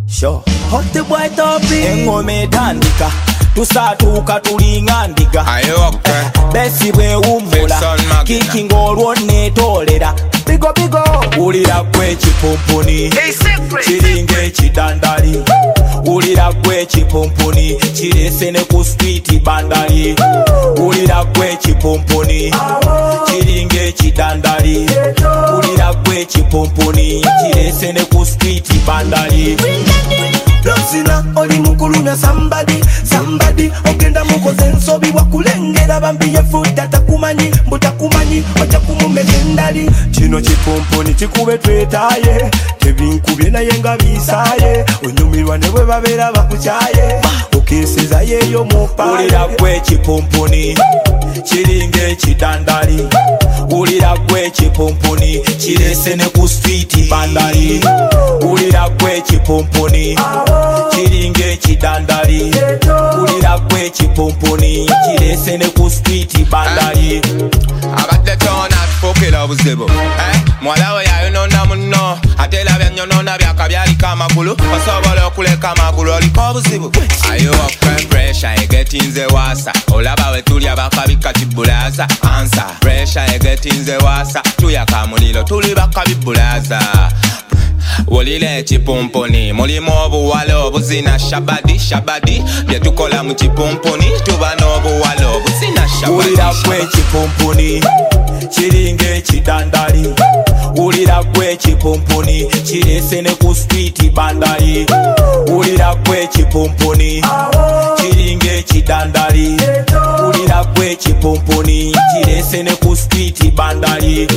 Sure. Hot the boy topi engome tandika tusatuka tulinga ndiga besi bwe wumbula kiki ng'olwo netolera bigo ulira gwe kipumpuni kiringa ekidandali ulira gwe kipumpuni kirese ne ku street bandali ulira gwe kipumpuni kiringa ekidandali ulira gwe kipumpuni kirese ne ku street bandali Lozina oli mukulu na somebody ogenda mukoze ensobi wakulengera bambiye futa takumanyi mbutakumanyi oja kumumekendali kino kipumpuni kikube twetaye tebinkubye naye nga bisaye onyumirwa ne bwe babeera bakukyaye okeseza yeyo mupaye ulira gwe kipumpuni kiringa ekidandali ulira gwe kipumpuni kirese ne ku street bandali ulira gwe kipumpuni kiringa ekidandali ulira gwe kipumpuni kirese ne ku street bandali abadde tona tufukira obuzibu mwala we yayonona muno ate labya nyonona byakabyalika amagulu osobola okuleka amagulu oliko obuzibu ayo pressure egetinze wasa olaba we tulya bakabika kibulaza ansa pressure egetinze wasa tuyaka muliro tuli bakabibulaza wolile chipumpuni mulimu obuwala obuzina shabadi byetukola mu chipumpuni tuba n'obuwala obuzina shabadi ulira gwe kipumpuni kiringa ekidandali ulira gwe kipumpuni kirese ne ku street bandali ulira gwe kipumpuni kiringa ekidandali ulira gwe kipumpuni kirese ne ku street bandali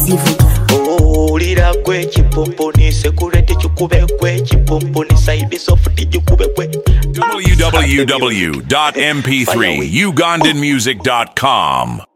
ulira gwe kipumpuni security chukube gwe kipumpuni side soft chukube gwe www.mp3ugandanmusic.com